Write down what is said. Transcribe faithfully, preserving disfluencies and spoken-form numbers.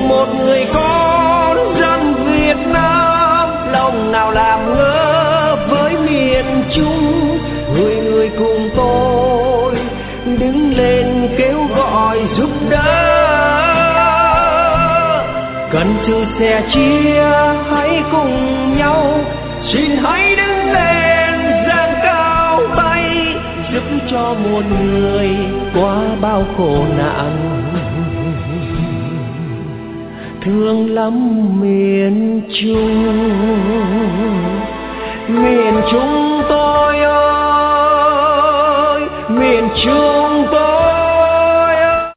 một người con dân Việt Nam, lòng nào làm ngơ với miền Trung. Người người cùng tôi đứng lên kêu gọi giúp đỡ, cần sự sẻ chia hãy cùng nhau, xin hãy đứng lên dang cao bay, giúp cho một người qua bao khổ nạn. Thương lắm miền Trung, miền Trung tôi ơi, miền Trung tôi.